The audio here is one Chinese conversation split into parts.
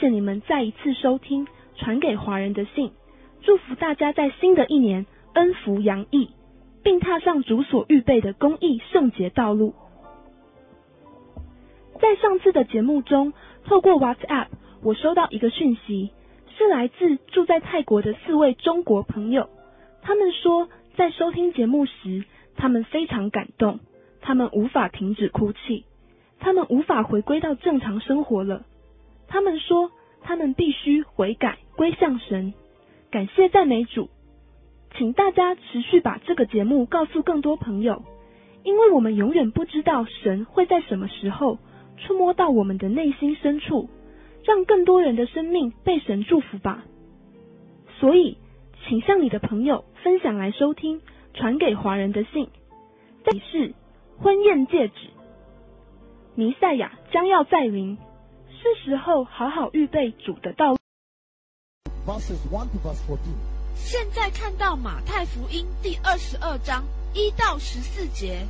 谢你们再一次收听传给华人的信，祝福大家在新的一年恩福洋溢，并踏上主所预备的公义圣洁道路。在上次的节目中，透过 WhatsApp 我收到一个讯息，是来自住在泰国的4位中国朋友。他们说在收听节目时，他们非常感动，他们无法停止哭泣，他们无法回归到正常生活了。他们说他们必须悔改归向神，感谢赞美主。请大家持续把这个节目告诉更多朋友，因为我们永远不知道神会在什么时候触摸到我们的内心深处，让更多人的生命被神祝福吧。所以请向你的朋友分享来收听传给华人的信。这里是婚宴戒指，弥赛亚将要再临，是时候好好预备主的道路。 现在看到马太福音第22章1到14节。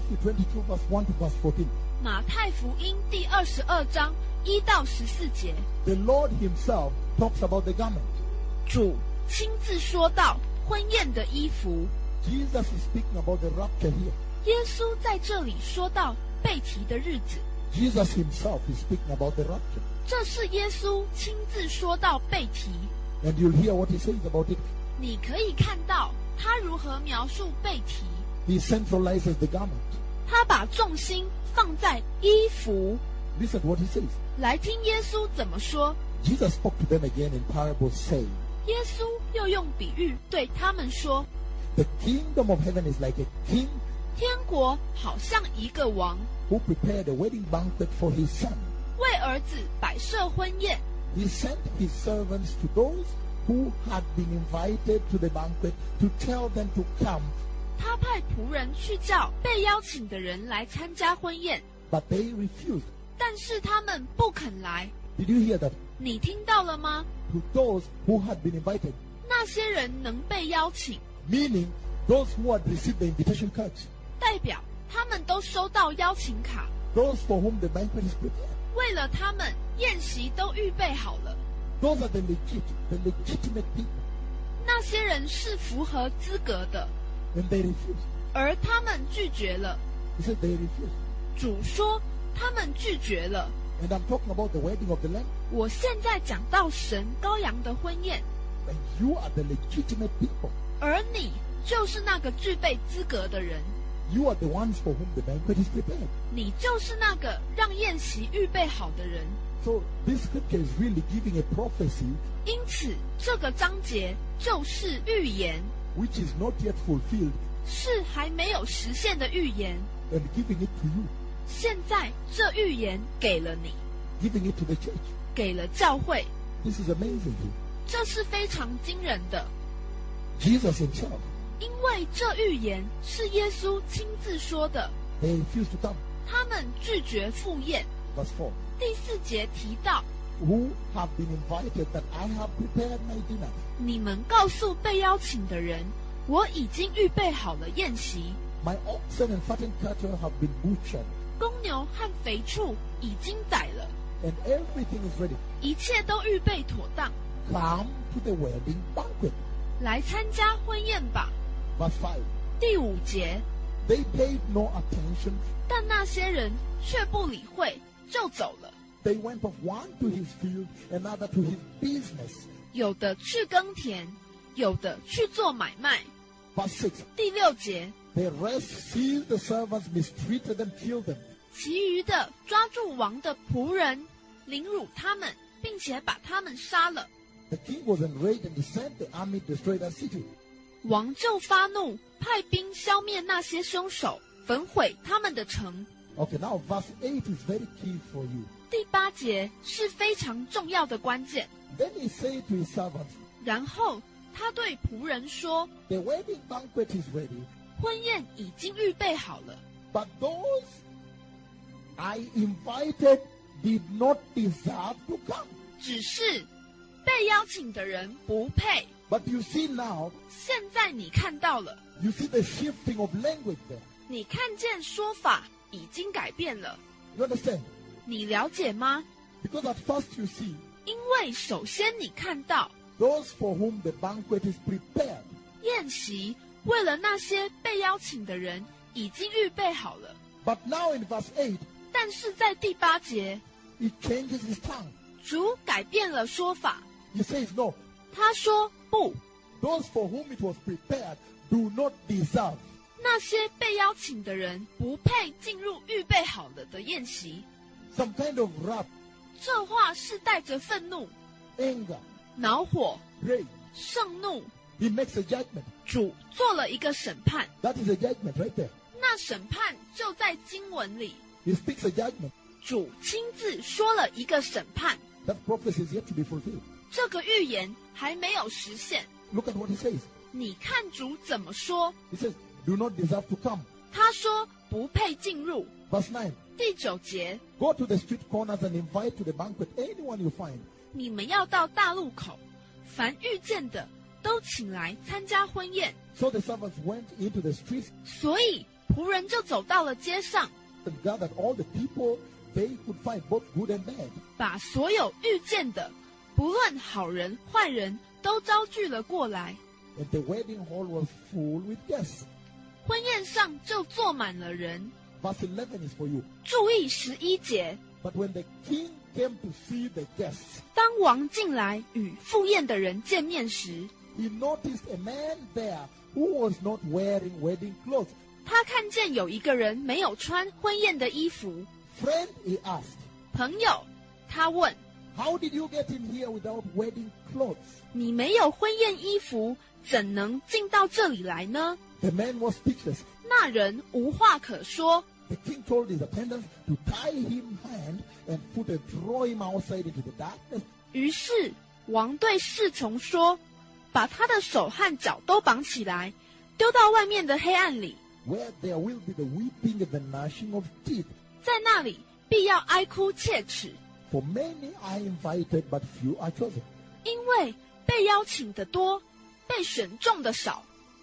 马太福音第22章1到14节。 The Lord Himself talks about the garment. 主亲自说到婚宴的衣服。 Jesus is speaking about the rapture here. 耶稣在这里说到被提的日子。 Jesus Himself is speaking about the rapture. 这是耶稣亲自说到被提。 And you'll hear what He says about it. 你可以看到他如何描述被提。 He centralizes the garment. 他把重心放在衣服。 Listen to what He says. 来听耶稣怎么说。 Jesus spoke to them again in parables, saying, 耶稣又用比喻对他们说， The kingdom of heaven is like a king 天国好像一个王， who prepared a wedding banquet for his son. 为儿子摆设婚宴。 He sent his servants to those who had been invited to the banquet to tell them to come, 他派仆人去叫被邀请的人来参加婚宴， but they refused. 但是他们不肯来。 Did you hear that? 你听到了吗？ To those who had been invited, 那些人能被邀请， meaning those who had received the invitation cards, 代表他们都收到邀请卡， those for whom the banquet is prepared. 为了他们宴席都预备好了。 Those are the legitimate people. 那些人是符合资格的， And they refused. 而他们拒绝了。 He said they refused. 主说他们拒绝了。 And I'm talking about the wedding of the Lamb. 我现在讲到神羔羊的婚宴， And you are the legitimate people. 而你就是那个具备资格的人， You are the ones for whom the banquet is prepared. 你就是那个让宴席预备好的人。 So this scripture is really giving a prophecy 因此，这个章节就是预言， which is not yet fulfilled 是还没有实现的预言。 and giving it to you, 现在这预言给了你， giving it to the church. 给了教会， This is amazing. 这是非常惊人的。 Jesus himself, 因为这预言是耶稣亲自说的， they refused to come. 他们拒绝赴宴。 Verse 4. 第4节提到， Who have been invited that I have prepared my dinner. 你们告诉被邀请的人，我已经预备好了宴席， My oxen and fattened cattle have been butchered, 公牛和肥畜已经宰了， and everything is ready. 一切都预备妥当， Come to the wedding banquet. 来参加婚宴吧。 Verse 5. 第5节， They paid no attention. 但那些人却不理会，就走了。 They went off one to his field, another to his business. 有的去耕田，有的去做买卖。 Verse 6. 第6节， The rest seized the servants, mistreated them, killed them. 其余的抓住王的仆人，凌辱他们，并且把他们杀了。 The king was enraged and he sent the army to destroy that city. 王就发怒，派兵消灭那些凶手，焚毁他们的城。 Okay, now verse 8 is very key for you. 第8节是非常重要的关键。 Then he said to his servants, 然后他对仆人说 The wedding banquet is ready, 婚宴已经预备好了， but those I invited did not deserve to come. 只是被邀请的人不配。 But you see now, 现在你看到了， you see the shifting of language there. 你看见说法已经改变了， You understand? 你了解吗？ Because at first you see, 因为首先你看到 those for whom the banquet is prepared. 宴席为了那些被邀请的人已经预备好了。 But now in verse 8, 但是在第8节， he changes his tongue. 主改变了说法， He says, no, 他说不， those for whom it was prepared do not deserve. 那些被邀请的人不配进入预备好了的宴席。 Some kind of wrath, 这话是带着愤怒、 anger, 恼火、 rage. 盛怒。 He makes a judgment. 主做了一个审判， That is a judgment right there. 那审判就在经文里。 He speaks a judgment. 主亲自说了一个审判， That prophecy is yet to be fulfilled. 这个预言还没有实现。 Look at what he says. 你看主怎么说？ He says, do not deserve to come. 他说不配进入。 Verse 9, 第9节， go to the street corners and invite to the banquet anyone you find. 你们要到大路口，凡遇见的都请来参加婚宴。 So the servants went into the streets 所以仆人就走到了街上， and gathered all the people they could find, both good and bad. 把所有遇见的，不论好人坏人，都招聚了过来。 And the wedding hall was full with guests. 婚宴上就坐满了人。 Verse 11 is for you. 注意11节， But when the king came to see the guests, 当王进来与赴宴的人见面时， he noticed a man there who was not wearing wedding clothes. 他看见有一个人没有穿婚宴的衣服。 Friend, he asked, 朋友，他问， how did you get in here without wedding clothes? 你没有婚宴衣服，怎能进到这里来呢？ The man was speechless. 那人无话可说。 The king told his attendants to tie him hand and foot and throw him outside into the darkness. 于是王对侍从说，把他的手和脚都绑起来，丢到外面的黑暗里， Where there will be the weeping and the gnashing of teeth. 在那里必要哀哭切齿， For many are invited, but few are chosen. 因为被邀请的多，被选中的少。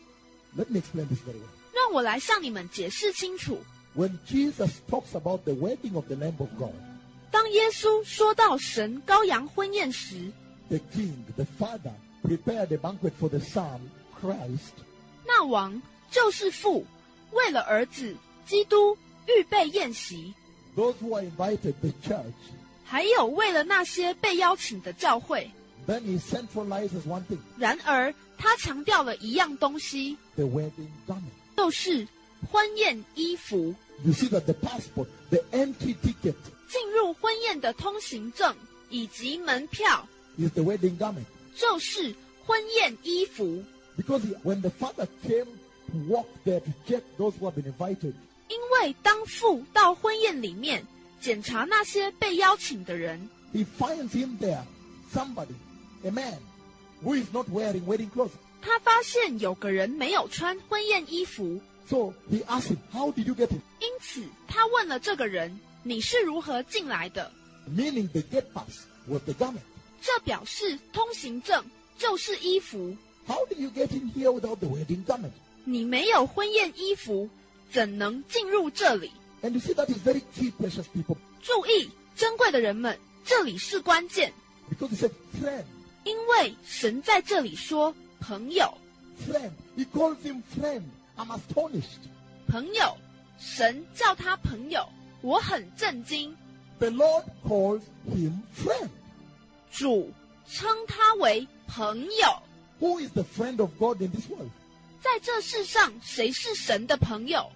Let me explain this very well. 让我来向你们解释清楚。 When Jesus talks about the wedding of the Lamb of God, 当耶稣说到神羔羊婚宴时， the king, the father, prepared a banquet for the son, Christ. 那王就是父，为了儿子基督预备宴席， Those who are invited, the church. 还有为了那些被邀请的教会。 Then he centralizes one thing, 然而他强调了一样东西， the wedding garment. 就是婚宴衣服。 You see that the passport, the entry ticket, 进入婚宴的通行证以及门票， is the wedding garment. 就是婚宴衣服。 Because when the father came to walk there to check those who have been invited, 因为当父到婚宴里面检查那些被邀请的人， he finds in there somebody, a man, who is not wearing wedding clothes. 他发现有个人没有穿婚宴衣服， So he asked him, how did you get it? 因此他问了这个人：“你是如何进来的 Meaning the gate pass was the garment.？” 这表示通行证就是衣服。 How did you get in here without the wedding garment? 你没有婚宴衣服，怎能进入这里？ And you see that is very key, precious people. 注意，珍贵的人们，这里是关键， Because he said, friend, 因为神在这里说朋友， friend. He calls him friend. I'm astonished. 朋友，神叫他朋友，我很震惊。 The Lord calls him friend. 主称他为朋友。 Who is the friend of God in this world? 在这世上，谁是神的朋友？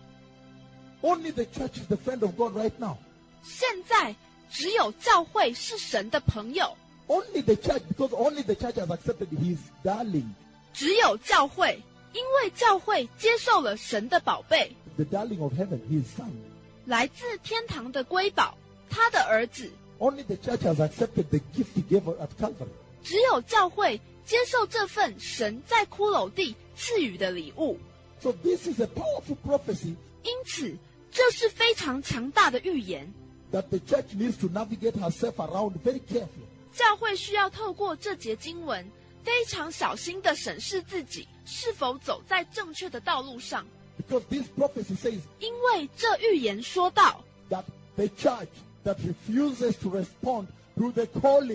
Only the church is the friend of God right now. 现在只有教会是神的朋友， Only the church, because only the church has accepted his darling. 只有教会，因为教会接受了神的宝贝， The darling of heaven, his son. 来自天堂的瑰宝，他的儿子。 Only the church has accepted the gift he gave at Calvary. 只有教会接受这份神在骷髅地赐予的礼物， So this is a powerful prophecy 因此这是非常强大的预言。 that the church needs to navigate herself around very carefully. 教会需要透过这节经文，非常小心地审视自己是否走在正确的道路上， Because this prophecy says 因为这预言说到， that the church that refuses to respond to the calling,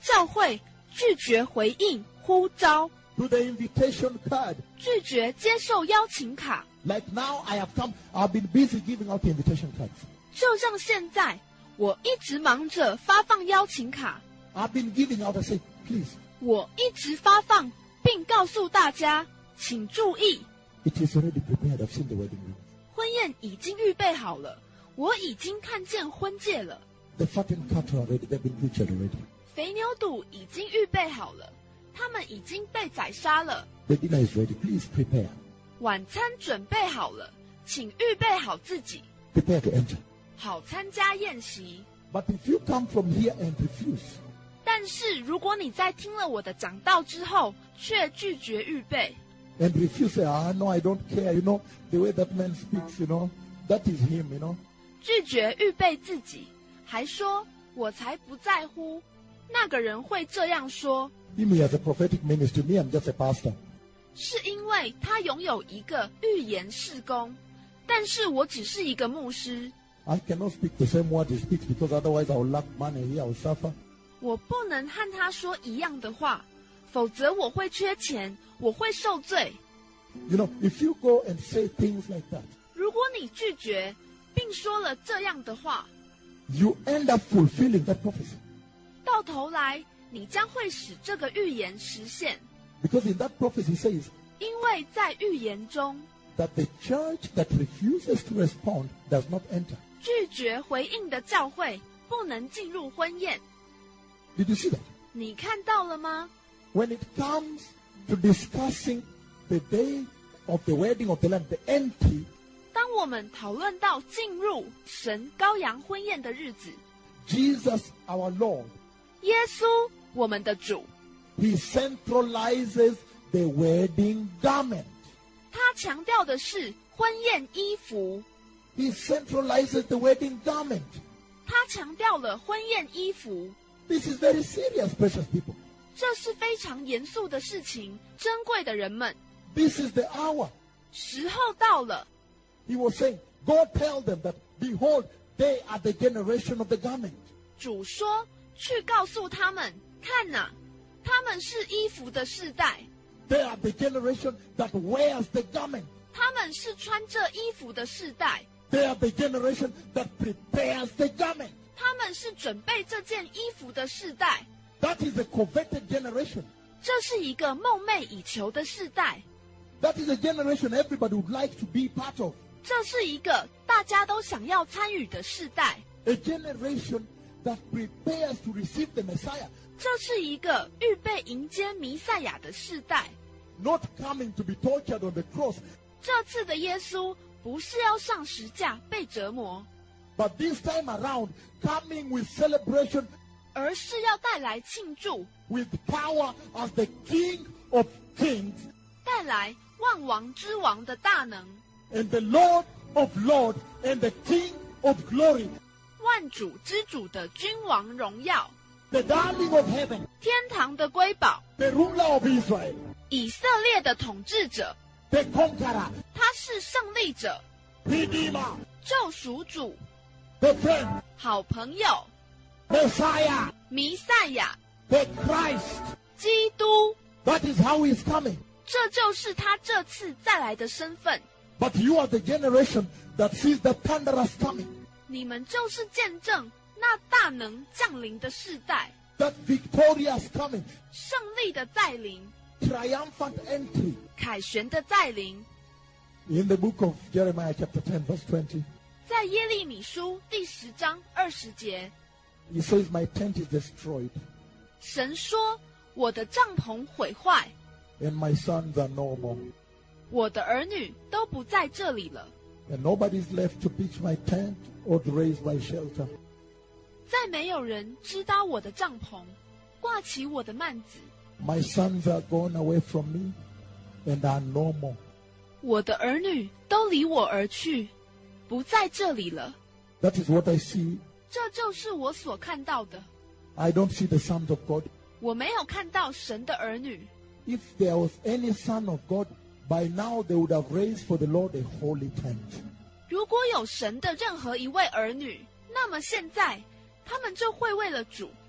教会拒绝回应呼召， to the invitation card. 拒绝接受邀请卡。 Like now I have come, I've been busy giving out the invitation cards. 就像现在，我一直忙着发放邀请卡， I've been giving out, I say, please, 我一直发放，并告诉大家，请注意， it is already prepared. I've seen the wedding ring. 婚宴已经预备好了，我已经看见婚戒了。 The fattened cattle already, they've been butchered already. 肥牛肚已经预备好了，他们已经被宰杀了。 The dinner is ready. Please prepare. 晚餐准备好了，请预备好自己， Prepare to enter. 好参加宴席。 But if you come from here and refuse, 但是如果你在听了我的讲道之后，却拒绝预备， and refuse, say, no, I don't care. You know, the way that man speaks, you know, that is him, you know. 拒绝预备自己，还说我才不在乎，那个人会这样说， Him, he has a prophetic ministry. Me, I'm just a pastor. 是因为他拥有一个预言事工，但是我只是一个牧师， I cannot speak the same word he speaks because otherwise I will lack money here, I will suffer. 我不能和他说一样的话，否则我会缺钱，我会受罪。 You know, if you go and say things like that, 如果你拒绝并说了这样的话， you end up fulfilling that prophecy. 到头来你将会使这个预言实现， Because in that prophecy says 因为在预言中， that the church that refuses to respond does not enter. 拒绝回应的教会不能进入婚宴。 Did you see that? 你看到了吗？ When it comes to discussing the day of the wedding of the Lamb, the entry, 当我们讨论到进入神羔羊婚宴的日子， Jesus our Lord, 耶稣我们的主， he centralizes the wedding garment. 他强调的是婚宴衣服， He centralizes the wedding garment. 他强调了婚宴衣服。 This is very serious, precious people. 这是非常严肃的事情，珍贵的人们， This is the hour. 时候到了。 He was saying, go tell them that, behold, they are the generation of the garment. 主说：“去告诉他们，看哪，他们是衣服的世代， They are the generation that wears the garment. 他们是穿着衣服的世代， They are the generation that prepares the garment. 他们是准备这件衣服的世代。 That is a coveted generation. 这是一个梦寐以求的世代， That is a generation everybody would like to be part of. 这是一个大家都想要参与的世代， A generation that prepares to receive the Messiah, 这是一个预备迎接弥赛亚的世代。 not coming to be tortured on the cross, 这次的耶稣不是要上十架被折磨， but this time around coming with celebration, 而是要带来庆祝， with power as the King of Kings 带来万王之王的大能， and the Lord of Lords and the King of Glory, 万主之主的君王荣耀， the darling of heaven, 天堂的瑰宝， the ruler of Israel, 以色列的统治者， the conqueror, 他是胜利者， Redeemer, 救赎主， the friend, 好朋友， Messiah, 弥赛亚， the Christ. 基督。 That is how he is coming. 这就是他这次再来的身份。 But you are the generation that sees the thunderous coming, 你们就是见证那大能降临的世代， that victorious coming, 胜利的再临， triumphant entry. 凯旋的再临。 In the book of Jeremiah chapter 10 verse 20, 在耶利米书第10章20节， he says, my tent is destroyed 神说：“我的帐篷毁坏， and my sons are no more. 我的儿女都不在这里了， And nobody's left to pitch my tent or to raise my shelter. 再没有人知道我的帐篷，挂起我的幔子。 My sons are gone away from me and are no more. 我的儿女都离我而去，不在这里了。 That is what I see. 这就是我所看到的。 I don't see the sons of God. 我没有看到神的儿女。 If there was any son of God, by now they would have raised for the Lord a holy tent. 如果有神的任何一位儿女，那么现在他们就会为了主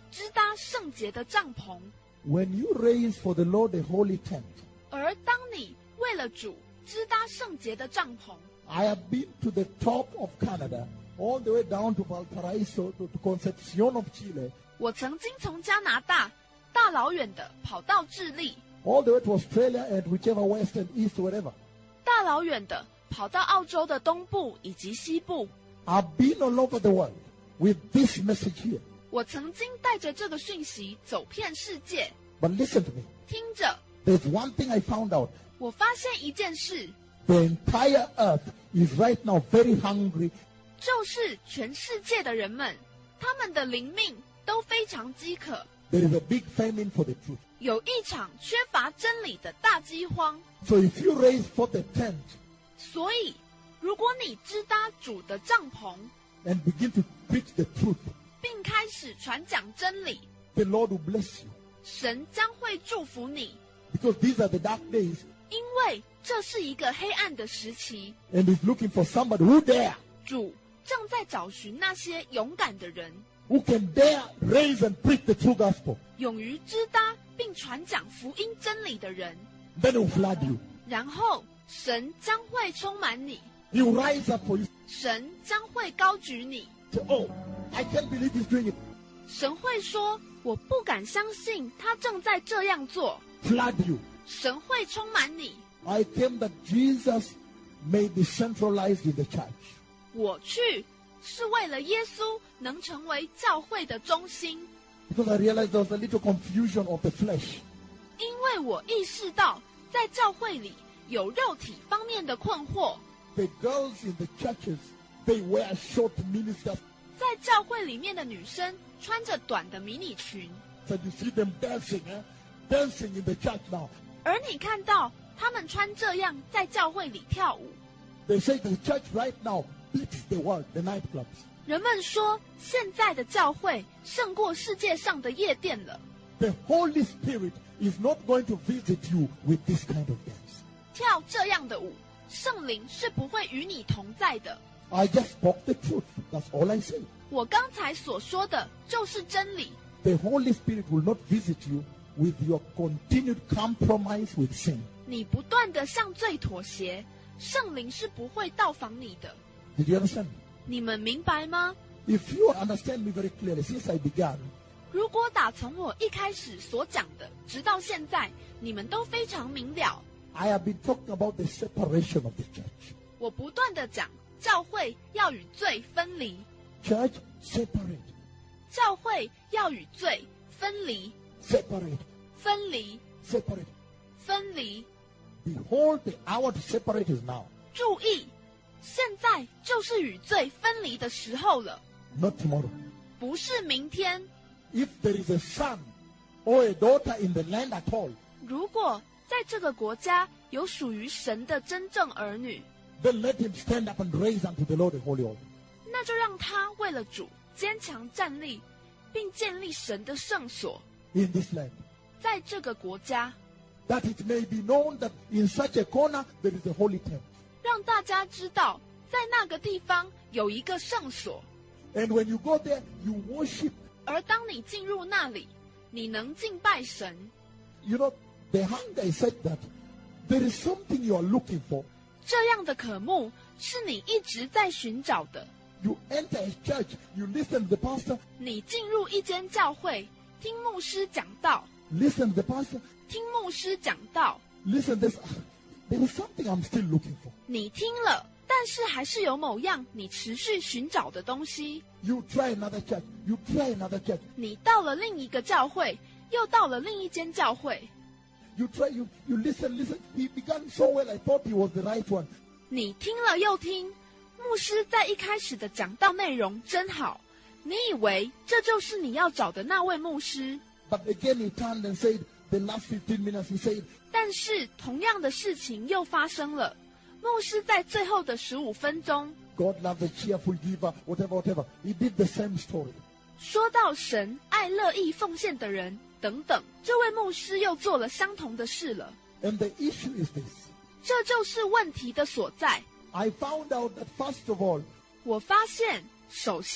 支搭圣洁的帐篷。 When you raise for the Lord a holy tent, 而当你为了主支搭圣洁的帐篷， I have been to the top of Canada, all the way down to Valparaiso, to Concepcion of Chile, 我曾经从加拿大大老远的跑到智利， all the way to Australia and whichever west and east, whatever. 大老远的跑到澳洲的东部以及西部。 I've been all over the world with this message here. 我曾经带着这个讯息走遍世界。 But listen to me. 听着， There's one thing I found out. 我发现一件事， The entire earth is right now very hungry. 就是全世界的人们，他们的灵命都非常饥渴， There is a big famine for the truth. 有一场缺乏真理的大饥荒。 So if you raise for the tent 所以，如果你支搭主的帐篷， and begin to preach the truth, 并开始传讲真理， the Lord will bless you. 神将会祝福你， Because these are the dark days, 因为这是一个黑暗的时期。 and He's looking for somebody who dare, 主正在找寻那些勇敢的人， who can dare raise and preach the true gospel. 勇于支搭并传讲福音真理的人。 Then He will flood you. 然后，神将会充满你， He will rise up for you. 神将会高举你。 Say, oh, I can't believe He's doing it. 神会说：“我不敢相信他正在这样做。 Flood you. ” 神会充满你。 I came that Jesus may be centralized in the church. 我去是为了耶稣能成为教会的中心， Because I realized there was a little confusion of the flesh. 因为我意识到在教会里有肉体方面的困惑。 The girls in the churches, they wear short miniskirts. 在教会里面的女生穿着短的迷你裙， So you see them dancing, dancing in the church now. 而你看到她们穿这样在教会里跳舞。 They say the church right now beats the world, the nightclubs. 人们说，现在的教会胜过世界上的夜店了。 The Holy Spirit is not going to visit you with this kind of dance. 跳这样的舞，圣灵是不会与你同在的。 I just spoke the truth. That's all I say. 我刚才所说的就是真理。 The Holy Spirit will not visit you with your continued compromise with sin. 你不断的向罪妥协，圣灵是不会到访你的。 Did you understand? 你们明白吗？ If you understand me very clearly, since I began, 如果打从我一开始所讲的，直到现在，你们都非常明了。 I have been talking about the separation of the church. 我不断的讲，教会要与罪分离， Church, separate, 教会要与罪分离， separate, 分离， separate. 分离。 Behold, the hour to separate is now, 注意，现在就是与罪分离的时候了， not tomorrow. 不是明天。 If there is a son or a daughter in the land at all, 如果在这个国家有属于神的真正儿女， then let him stand up and raise unto the Lord a holy altar. 那就让他为了主坚强站立，并建立神的圣所， In this land, 在这个国家， that it may be known that in such a corner there is a holy tent. 让大家知道，在那个地方有一个圣所。 And when you go there, you worship. 而当你进入那里，你能敬拜神。 You know, the hunger said that there is something you are looking for. 这样的渴慕是你一直在寻找的。 You enter a church, you listen to the pastor, 你进入一间教会，听牧师讲道， listen to the pastor, 听牧师讲道， listen to this. There is something I'm still looking for. 你听了，但是还是有某样你持续寻找的东西。 You try another church, you try another church, 你到了另一个教会，又到了另一间教会， you try, you listen. He began so well, I thought he was the right one. 你听了又听。牧师在一开始的讲道内容真好，你以为这就是你要找的那位牧师， But again he turned and said, the last 15 minutes he said, 但是同样的事情又发生了。牧师在最后的15分钟 God loves a cheerful giver, whatever. He did the same story. 说到神爱乐意奉献的人等等，这位牧师又做了相同的事了。 And the issue is this. 这就是问题的所在。 I found out that first of all, 我发现，首先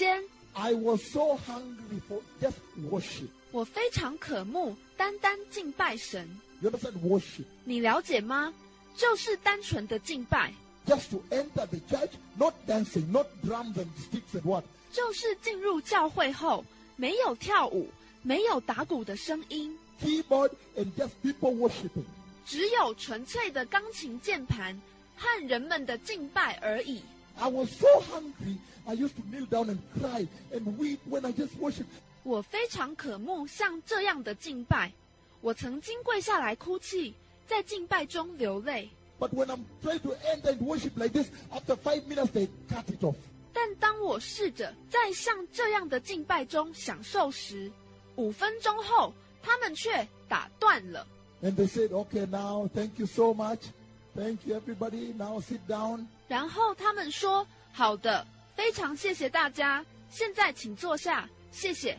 I was so hungry for just worship. 我非常渴慕单单敬拜神。 You understand worship? 你了解吗？就是单纯的敬拜， Just to enter the church, not dancing, not drums and sticks and what? 就是进入教会后没有跳舞，没有打鼓的声音， Keyboard and just people worshiping. 只有纯粹的钢琴键盘和人们的敬拜而已。 I was so hungry, I used to kneel down and cry and weep when I just worship. 我非常渴慕像这样的敬拜，我曾经跪下来哭泣，在敬拜中流泪。 But when I'm trying to enter and worship like this, after 5 minutes they cut it off. 但当我试着在像这样的敬拜中享受时，5分钟后，他们却打断了。 And they said, okay, now, thank you so much. Thank you, everybody. Now sit down. 然后他们说：“好的，非常谢谢大家，现在请坐下，谢谢。”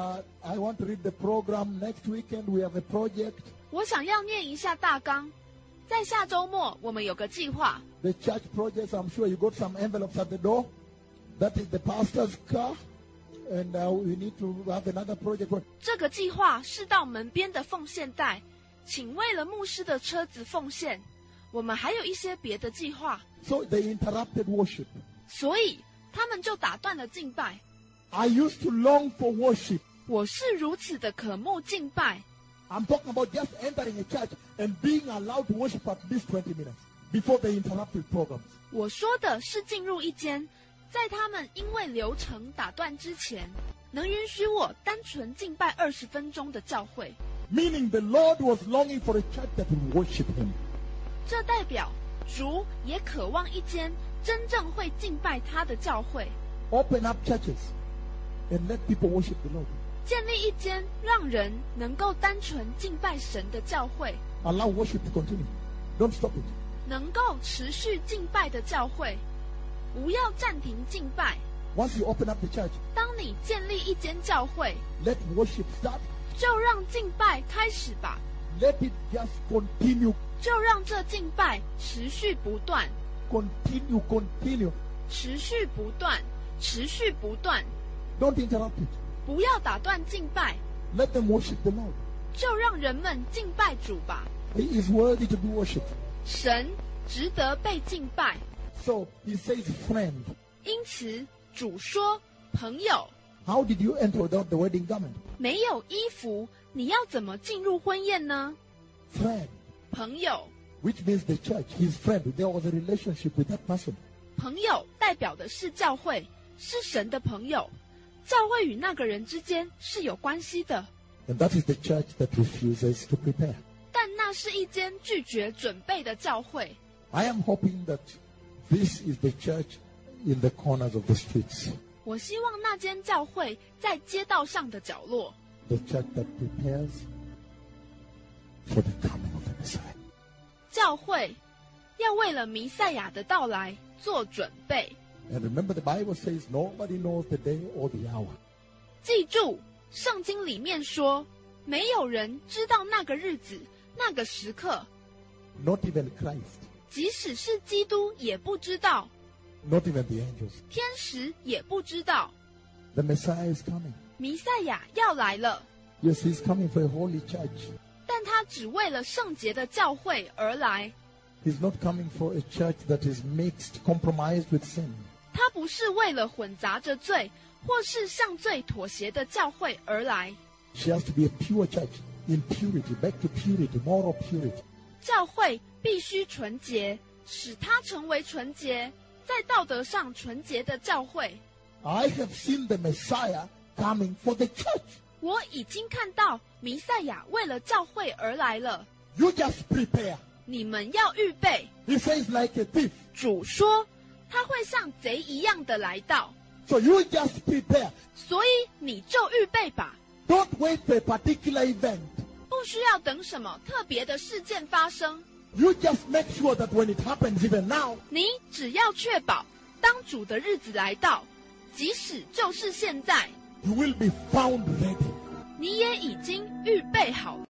I want to read the program. Next weekend we have a project. 我想要念一下大纲。在下周末，我们有个计划。 The church projects, I'm sure you got some envelopes at the door. That is the pastor's car. And we need to have another project. 这个计划是到门边的奉献袋，请为了牧师的车子奉献。我们还有一些别的计划， So they interrupted worship. 所以他们就打断了敬拜。 I used to long for worship. 我是如此的渴慕敬拜。 I'm talking about just entering a church and being allowed to worship at least 20 minutes before they interrupted programs. 我说的是进入一间，在他们因为流程打断之前，能允许我单纯敬拜20分钟的教会。 Meaning the Lord was longing for a church that would worship Him. 这代表主也渴望一间真正会敬拜他的教会， Open up churches and let people worship the Lord. 建立一间让人能够单纯敬拜神的教会， Allow worship to continue. Don't stop it. 能够持续敬拜的教会，不要暂停敬拜。 Once you open up the church, 当你建立一间教会， let worship start. 就让敬拜开始吧， Let it just continue. 就让这敬拜持续不断， Continue. 持续不断，持续不断。 Don't interrupt it. 不要打断敬拜， Let them worship the Lord. 就让人们敬拜主吧。 He is worthy to be worshipped. 神值得被敬拜， So he says, friend. 因此主说：“朋友， How did you enter without the wedding garment? 没有衣服，你要怎么进入婚宴呢？” Friend, 朋友， which means the church, his friend. There was a relationship with that person. 朋友代表的是教会，是神的朋友。教会与那个人之间是有关系的， And that is the church that refuses to prepare. 但那是一间拒绝准备的教会。 I am hoping that this is the church in the corners of the streets. 我希望那间教会在街道上的角落， The church that prepares for the coming of the Messiah. 教会要为了弥赛亚的到来做准备。 And remember, the Bible says nobody knows the day or the hour. 记住，圣经里面说，没有人知道那个日子、那个时刻， Not even Christ. 即使是基督也不知道， Not even the angels. 天使也不知道。 The Messiah is coming. 弥赛亚要来了， Yes, he's coming for a holy church. 但他只为了圣洁的教会而来， He's not coming for a church that is mixed, compromised with sin. 他不是为了混杂着罪或是向罪妥协的教会而来。 She has to be a pure church, in purity, back to purity, moral purity. 教会必须纯洁，使它成为纯洁，在道德上纯洁的教会。 I have seen the Messiah coming for the church. 我已经看到弥赛亚为了教会而来了， You just prepare. 你们要预备。 He says like a thief. 主说他会像贼一样的来到， So you just prepare. 所以你就预备吧， Don't wait for a particular event. 不需要等什么特别的事件发生， You just make sure that when it happens even now, 你只要确保当主的日子来到，即使就是现在， you will be found ready. 你也已经预备好了。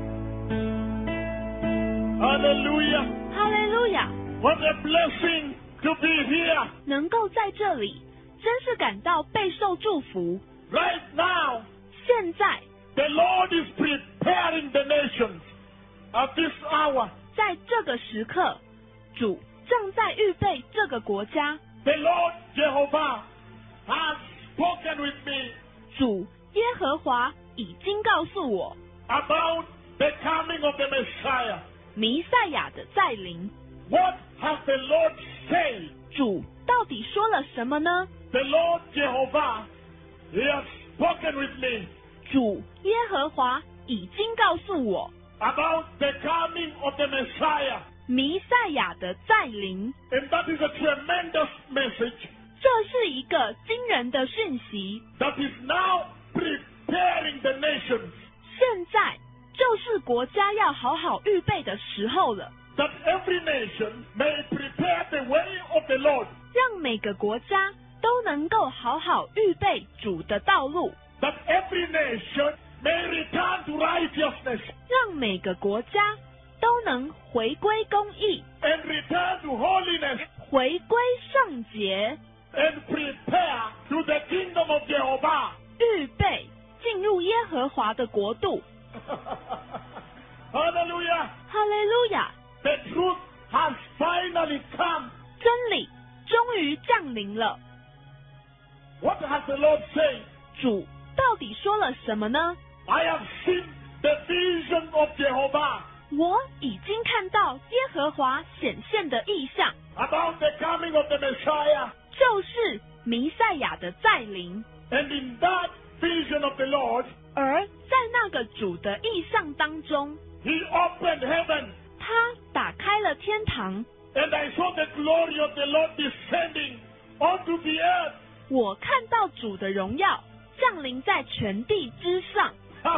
Hallelujah. 哈利路亚！ What a blessing to be here. 能够在这里，真是感到备受祝福。 Right now, 现在， the Lord is preparing the nations at this hour. 在这个时刻，主正在预备这个国家。 The Lord Jehovah has spoken with me 主耶和华已经告诉我， about the coming of the Messiah. 弥赛亚的再临。 What has the Lord said? 主到底说了什么呢？ The Lord Jehovah, He has spoken with me 主耶和华已经告诉我， about the coming of the Messiah. 弥赛亚的再临。 And that is a tremendous message 这是一个惊人的讯息， that is now preparing the nations. 现在就是国家要好好预备的时候了， That every nation may prepare the way of the Lord. 让每个国家都能够好好预备主的道路， That every nation may return to righteousness 让每个国家都能回归公义， and return to holiness 回归圣洁， and prepare to the kingdom of Jehovah. 预备进入耶和华的国度。 Hallelujah. 哈利路亚！ The truth has finally come. 真理终于降临了。 What has the Lord said? 主到底说了什么呢？ I have seen the vision of Jehovah 我已经看到耶和华显现的异象， about the coming of the Messiah. 就是弥赛亚的再临。 And in that vision of the Lord, 而在那个主的异象当中， He opened heaven, 他打开了天堂， and I saw the glory of the Lord descending onto the earth. 我看到主的荣耀降临在全地之上。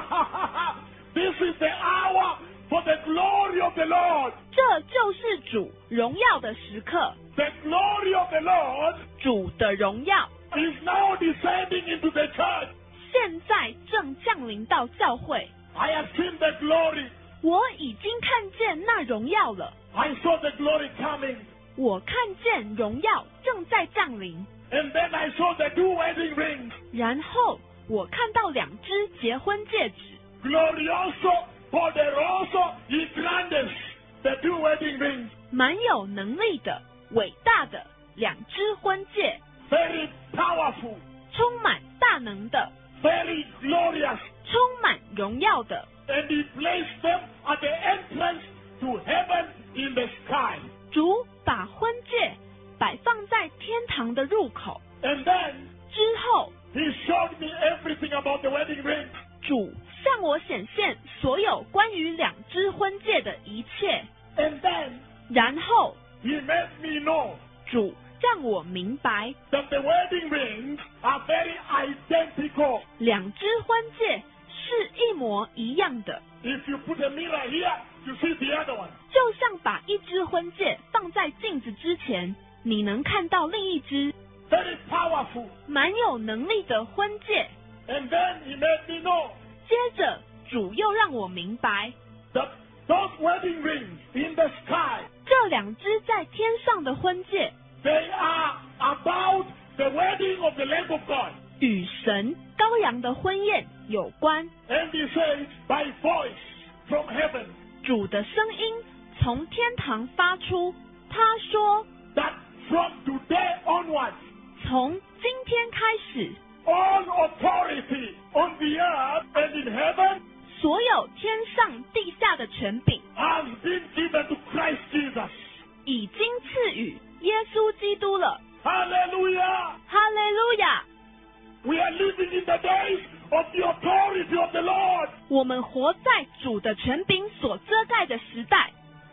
This is the hour for the glory of the Lord. 这就是主荣耀的时刻， The glory of the Lord 主的荣耀 is now descending into the church. 现在正降临到教会。 I have seen the glory. 我已经看见那荣耀了， I saw the glory coming. 我看见荣耀正在降临。 And then I saw the two wedding rings. 然后我看到2只结婚戒指， Glorioso, poderoso y grandes. The two wedding rings. 蛮有能力的、伟大的2只婚戒， Very powerful. 充满大能的， Very glorious. 充满荣耀的。 And He placed them at the entrance to heaven in the sky. 主把婚戒摆放在天堂的入口。 And then 之后， He showed me everything about the wedding rings. 主向我显现所有关于2只婚戒的一切。 And then 然后， He made me know 主让我明白， that the wedding rings are very identical. 2只婚戒是一模一样的， If you put a mirror here, you see the other one. 就像把一只婚戒放在镜子之前，你能看到另一只 Very powerful. 蛮有能力的婚戒。 And then He made me know 接着，主又让我明白， that those wedding rings in the sky, 这2只在天上的婚戒 they are about the wedding of the Lamb of God. 与神羔羊的婚宴有关。 And He says, by voice from heaven, 主的声音从天堂发出，他说， that from today onwards, 从今天开始， all authority on the earth and in heaven 所有天上地下的权柄 has been given to Christ Jesus. 已经赐予耶稣基督了。 Hallelujah! 哈利路亚！ We are living in the days of the authority of the Lord. 我们活在主的权柄所遮盖的时代。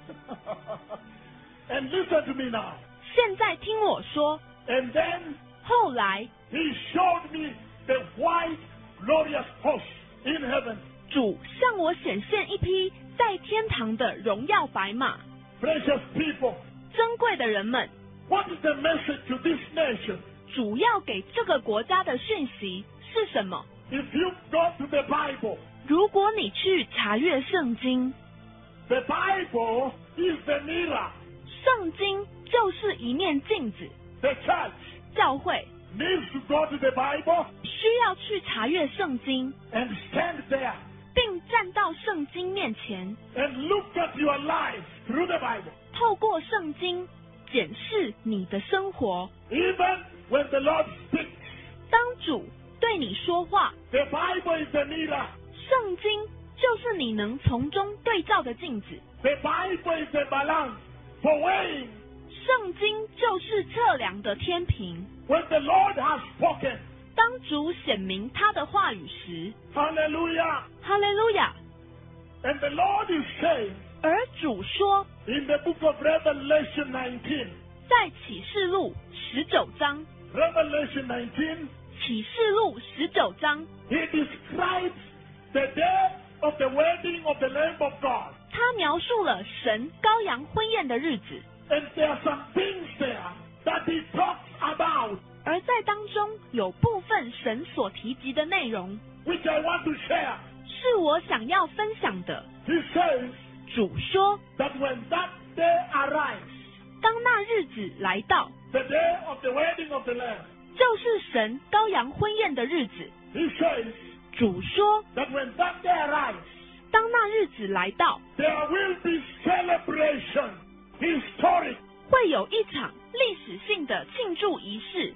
And listen to me now. 现在听我说， And then 后来 He showed me the white glorious host in heaven. 主向我显现一匹在天堂的荣耀白马。 Precious people, 珍贵的人们， what is the message to this nation? 主要给这个国家的讯息是什么？ If you go to the Bible, 如果你去查阅圣经， the Bible is the mirror. 圣经就是一面镜子， The church 教会 needs to go to the Bible 需要去查阅圣经， and stand there 并站到圣经面前， and look at your life through the Bible. 透过圣经检视你的生活。 Even when the Lord speaks, 当主对你说话， the Bible is the mirror. 圣经就是你能从中对照的镜子， The Bible is the balance for weighing. 圣经就是测量的天平。 When the Lord has spoken, 当主显明他的话语时， hallelujah, 哈利路亚。 and the Lord is saying 而主说， in the book of Revelation 19, 在启示录19章， Revelation 19, 启示录19章， he describes the day of the wedding of the Lamb of God. 他描述了神羔羊婚宴的日子， And there are some things there that he talks about, 而在当中有部分神所提及的内容， which I want to share. 是我想要分享的。 He says 主说， that when that day arrives, 当那日子来到， the day of the wedding of the Lamb, 就是神羔羊婚宴的日子。 he says 主说， that when that day arrives, 当那日子来到， there will be celebration, historic. 会有一场历史性的庆祝仪式。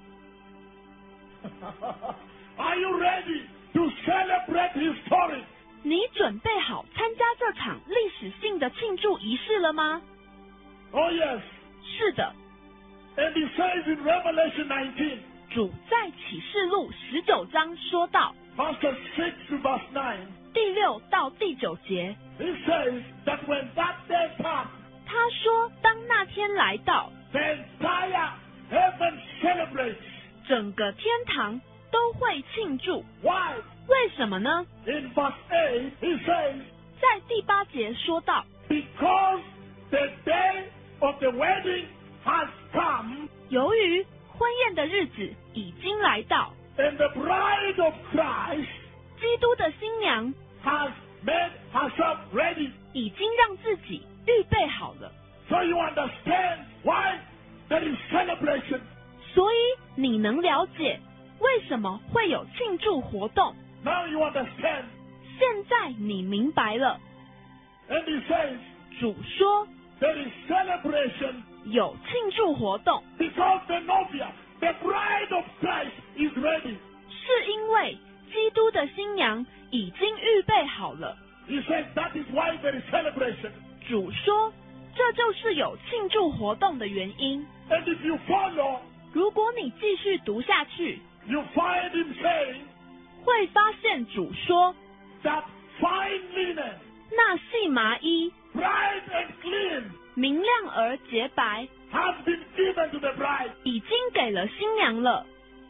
Are you ready to celebrate historic? 你准备好参加这场历史性的庆祝仪式了吗？ Oh yes. 是的， And he says in Revelation 19, 主在启示录19章说到， verses 6 to verse 9, 第6到第9节， he says that when that day comes, 他说，当那天来到， the entire heaven celebrates. 整个天堂都会庆祝。 Why? 为什么呢？ In verse 8, he says, 在第8节说到， because the day of the wedding has come, 由于婚宴的日子已经来到， and the bride of Christ 基督的新娘 has made herself ready. 已经让自己预备好了。 So you understand why there is celebration. 所以你能了解为什么会有庆祝活动。 Now you understand. 现在你明白了。 And he says, 主说 there is celebration 有庆祝活动， because the novia, the bride of Christ, is ready. 是因为基督的新娘已经预备好了。 He says that is why there is celebration. 主说，这就是有庆祝活动的原因。 And if you follow, 如果你继续读下去， you find him saying 会发现主说， that fine linen, 那细麻衣 bright and clean, 明亮而洁白， has been given to the bride. 已经给了新娘了。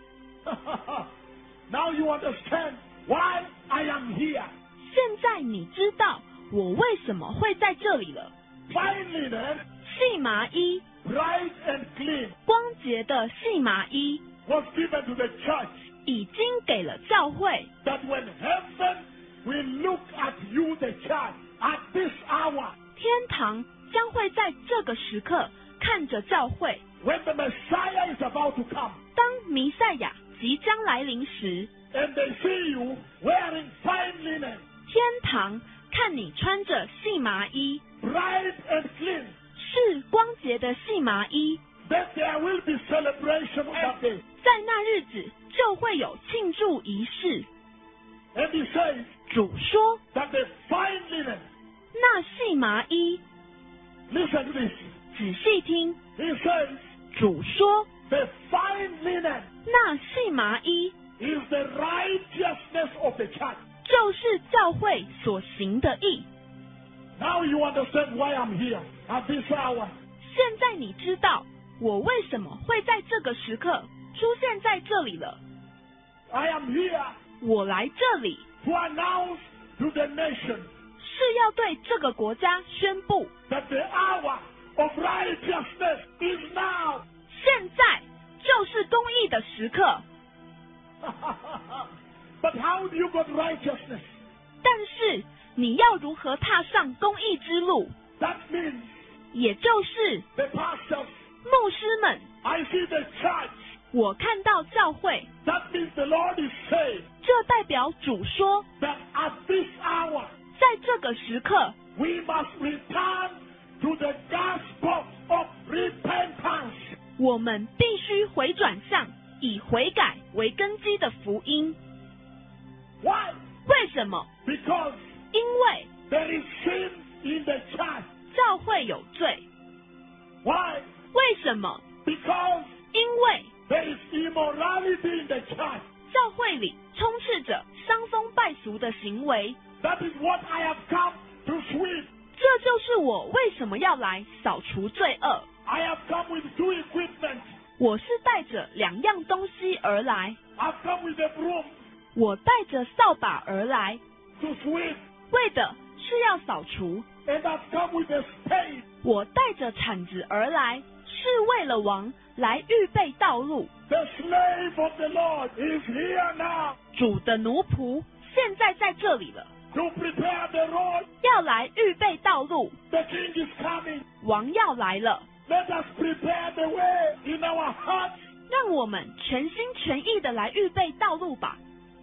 Now you understand why I am here. 现在你知道我为什么会在这里了。 Fine linen, 细麻衣， bright and clean, 光洁的细麻衣， was given to the church. 已经给了教会。 That when heaven will look at you, the church, at this hour, 天堂将会在这个时刻看着教会。 when the Messiah is about to come, 当弥赛亚即将来临时， and they see you wearing fine linen, 天堂看你穿着细麻衣， bright and clean, 是光洁的细麻衣， then there will be celebration on that day. 在那日子就会有庆祝仪式。 And he says 主说， that the fine linen, 那细麻衣， listen to this, 仔细听， he says 主说， the fine linen 那细麻衣 is the righteousness of the church. 就是教会所行的义。 Now you understand why I'm here at this hour. 现在你知道我为什么会在这个时刻出现在这里了。 I am here 我来这里 to announce to the nation 是要对这个国家宣布， that the hour of righteousness is now. 现在就是公义的时刻。 But how do you got righteousness? 但是你要如何踏上公义之路？ That means 也就是 the pastors. 牧师们。 I see the church. 我看到教会， That means the Lord is saying 这代表主说， that at this hour, 在这个时刻， we must return to the gospel of repentance. 我们必须回转向以悔改为根基的福音。 Why? 为什么？ Because 因为 there is sin in the church. 教会有罪。 Why? 为什么？ Because 因为 there is immorality in the church. 教会里充斥着伤风败俗的行为。 That is what I have come to sweep. 这就是我为什么要来扫除罪恶。 I have come with 2 equipment. 我是带着2样东西而来， I've come with a broom 我带着扫把而来， to sweep. 为的是要扫除。 And I've come with a spade. 我带着铲子而来，是为了王来预备道路。 The slave of the Lord is here now 主的奴仆现在在这里了， to prepare the road. 要来预备道路。 The king is coming. 王要来了， Let us prepare the way in our hearts. 让我们全心全意的来预备道路吧。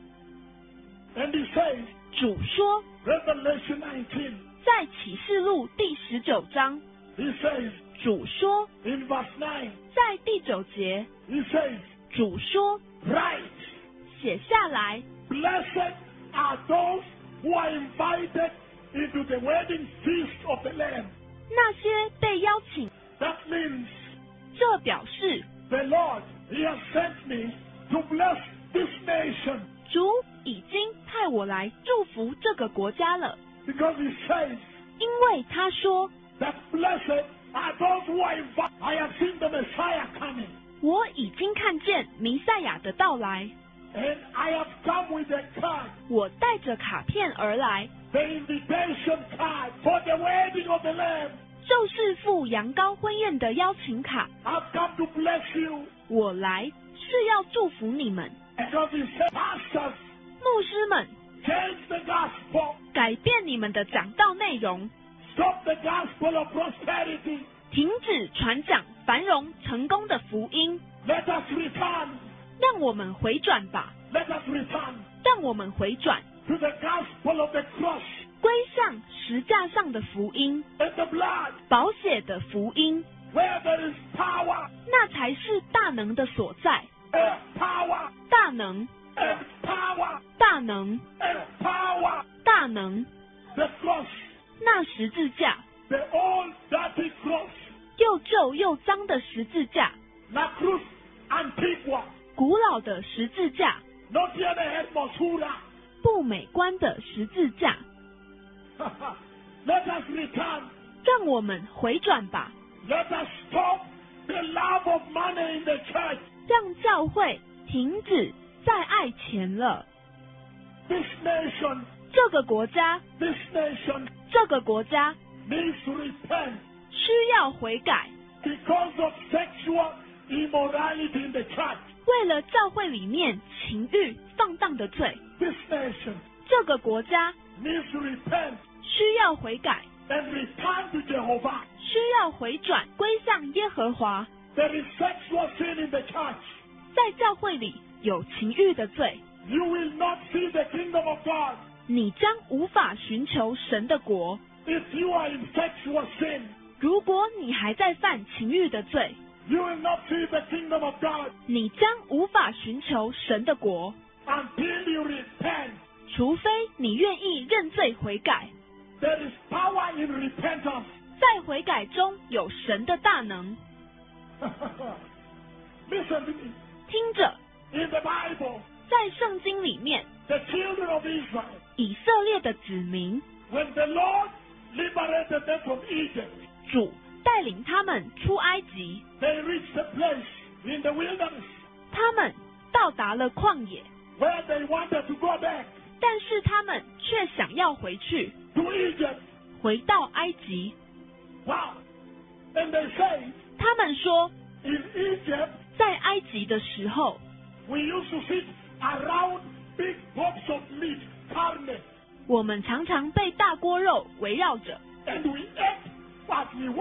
And he says, 主说， Revelation 19, 在启示录第19章， he says, 主说， in verse 9, 在第9节， he says, 主说， Write, 写下来， blessed are those who are invited into the wedding feast of the Lamb. 那些被邀请， That means 这表示 the Lord, he has sent me to bless this nation. 主已经派我来祝福这个国家了， Because he says 因为他说， that blessed are those who are invited. I have seen the Messiah coming. 我已经看见弥赛亚的到来， And I have come with a card, 我带着卡片而来， the invitation card for the wedding of the Lamb. 就是赴羊羔婚宴的邀请卡。 I've come to bless you. 我来是要祝福你们， Because he said, pastors, 牧师们， change the gospel. 改变你们的讲道内容， Stop the gospel of prosperity. 停止传讲繁荣成功的福音， Let us return. 让我们回转吧， Let us return 让我们回转， to the gospel of the cross 归向十架上的福音， and the blood, 宝血的福音， where there is power, 那才是大能的所在。 and power, 大能， and power, 大能， and power. 大能， The cross, 那十字架， the old dirty cross, 又旧又脏的十字架， La Cruz Antigua, 古老的十字架， not yet the hermosura. 不美观的十字架， Let us return. 让我们回转吧， Let us stop the love of money in the church. 让教会停止再爱钱了。 This nation, 这个国家， this nation 这个国家 needs to repent 需要悔改， because of sexual immorality in the church. 为了教会里面情欲放荡的罪， This nation 这个国家 needs to repent 需要悔改， and return to Jehovah. 需要回转归向耶和华。 There is sexual sin in the church. 在教会里有情欲的罪， You will not see the kingdom of God 你将无法寻求神的国。 if you are in sexual sin. 如果你还在犯情欲的罪， You will not see the kingdom of God 你将无法寻求神的国， until you repent. 除非你愿意认罪悔改。 There is power in repentance. 在悔改中有神的大能。 Listen to me. 听着， In the Bible, 在圣经里面， the children of Israel, 以色列的子民， when the Lord liberated them from Egypt, 主带领他们出埃及， they reached a place in the wilderness 他们到达了旷野， where they wanted to go back 但是他们却想要回去， to Egypt. 回到埃及。 Wow. And they say, 他们说， in Egypt, 在埃及的时候， we used to sit around big pots of meat, carne, 我们常常被大锅肉围绕着， and we ate what we wanted.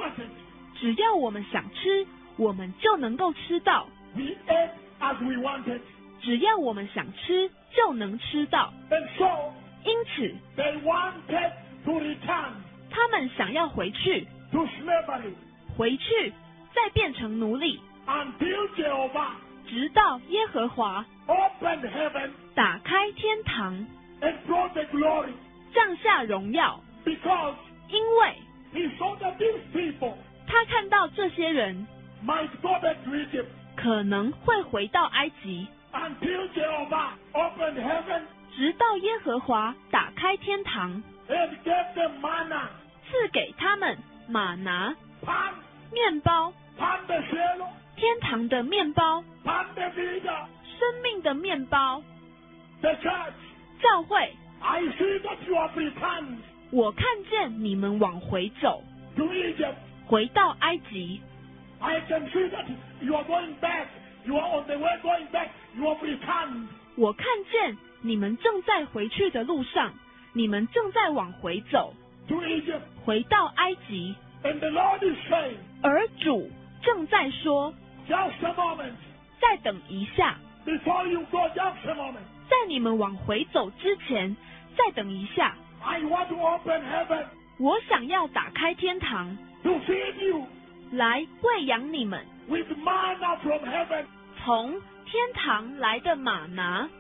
wanted. 只要我们想吃，我们就能够吃到。 We ate as we wanted. 只要我们想吃，就能吃到。 And so 因此， they wanted to return 他们想要回去， to slavery 回去，再变成奴隶， until Jehovah 直到耶和华 opened heaven 打开天堂， and brought the glory. 降下荣耀。 Because 因为 he saw that these people 他看到这些人 might go back to Egypt 可能会回到埃及， until Jehovah opened heaven 直到耶和华打开天堂， and gave them manna, 赐给他们玛拿、 pan, 面包， pan de cielo, 天堂的面包， pan de vida. 生命的面包。 The church, 教会， I see that you have returned 我看见你们往回走， to Egypt. 回到埃及。 I can see that you are going back. You are on the way going back. You have returned. 我看见你们正在回去的路上，你们正在往回走， to Egypt. 回到埃及。 And the Lord is saying, 而主正在说， just a moment. 再等一下， Before you go, just a moment. 在你们往回走之前，再等一下。 I want to open heaven 我想要打开天堂， to feed you 来喂养你们， with manna from heaven. 从天堂来的玛拿。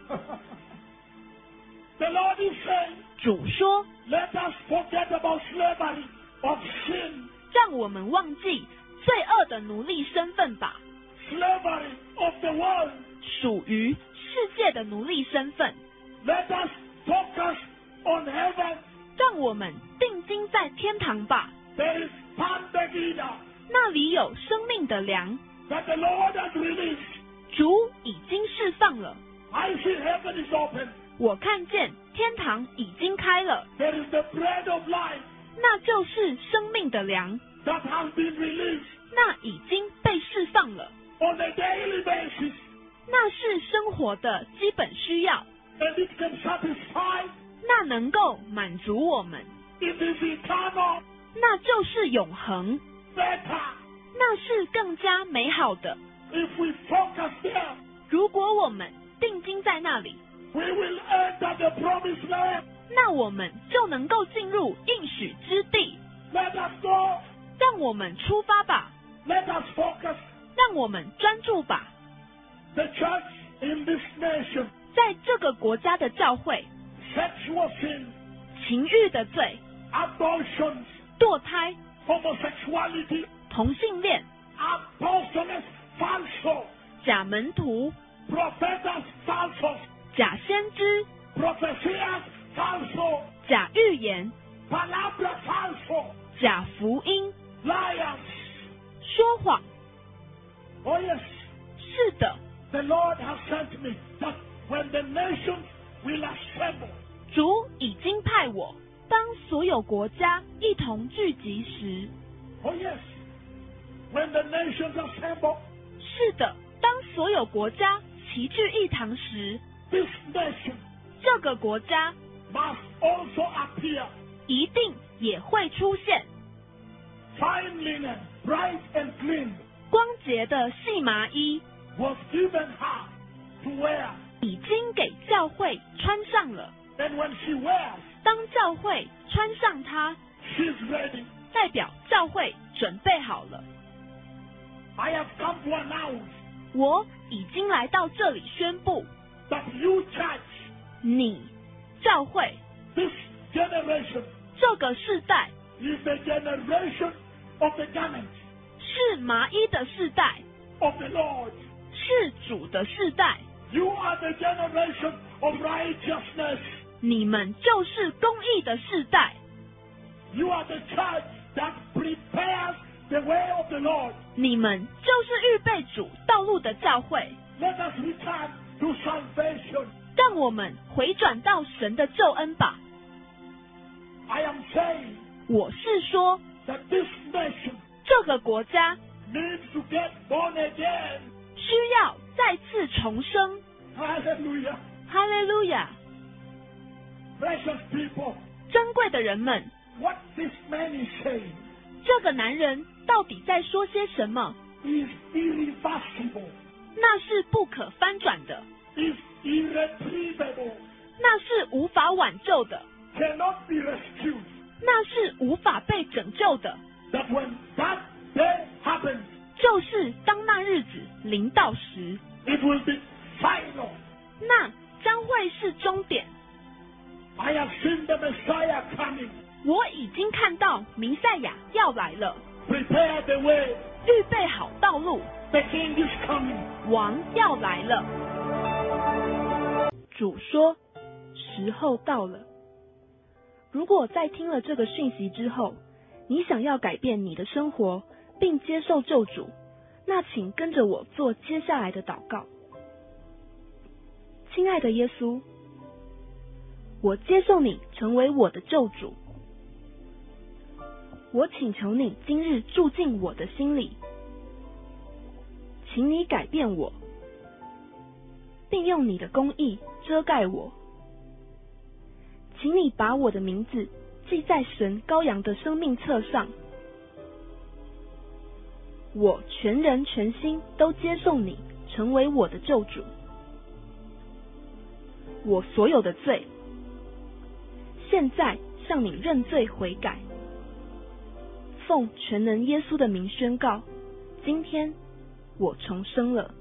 The Lord is saying, 主说， let us forget about slavery of sin, 让我们忘记罪恶的奴隶身份吧， slavery of the world. 属于世界的奴隶身份。 Let us focus on heaven. 让我们定睛在天堂吧， There is pan de vida 那里有生命的粮， that the Lord has released. 主已经释放了。 I see heaven is open. 我看见天堂已经开了， There is the bread of life 那就是生命的粮， that has been released 那已经被释放了， on a daily basis. 那是生活的基本需要， And it can satisfy. 那能够满足我们， It is eternal, 那就是永恒， better. 那是更加美好的。 If we focus there, 如果我们定睛在那里， we will enter the promised land. 那我们就能够进入应许之地。 Let us go. 让我们出发吧， Let us focus. 让我们专注吧。 The church in this nation, 在这个国家的教会， sexual sin, 情欲的罪、 abortions, 堕胎、 homosexuality, 同性恋、 apostles falso, 假门徒、 prophetas falsos, 假先知、 profecías falso, 假预言、 palabra falso, 假福音、 liars. 说谎。 Oh yes, 是的， the Lord has sent me that when the nations will assemble, 主已经派我，当所有国家一同聚集时， oh yes, when the nations assemble, 是的，当所有国家齐聚一堂时， this nation 这个国家 must also appear. 一定也会出现 Fine linen, bright and clean, 光洁的细麻衣， was given her to wear. 已经给教会穿上了。 And when she wears, 当教会穿上它， she's ready. 代表教会准备好了。 I have come to announce 我已经来到这里宣布， that you church, 你教会 this generation, 这个世代 is the generation of the garment 是麻衣的世代， of the Lord. 是主的世代。 You are the generation of righteousness. 你们就是公义的世代， You are the church that prepares the way of the Lord. 你们就是预备主道路的教会。 Let us return to salvation. 让我们回转到神的救恩吧。 I am saying 我是说， that this nation 这个国家 needs to get born again. 需要再次重生。 Hallelujah. 哈利路亚！ Precious people, 珍贵的人们， what this man is saying, 这个男人到底在说些什么？ is irreversible, 那是不可翻转的， is irretrievable, 那是无法挽救的， cannot be rescued. 那是无法被拯救的。 That when that day happens, 就是当那日子临到时， it will be final. 那将会是终点。 I have seen the Messiah coming. 我已经看到弥赛亚要来了， Prepare the way. 预备好道路， The King is coming. 王要来了。主说，时候到了。如果在听了这个讯息之后，你想要改变你的生活，并接受救主，那请跟着我做接下来的祷告。亲爱的耶稣，我接受你成为我的救主，我请求你今日住进我的心里，请你改变我，并用你的公义遮盖我，请你把我的名字记在神羔羊的生命册上。我全人全心都接受你成为我的救主，我所有的罪现在向你认罪悔改，奉全能耶稣的名宣告，今天我重生了。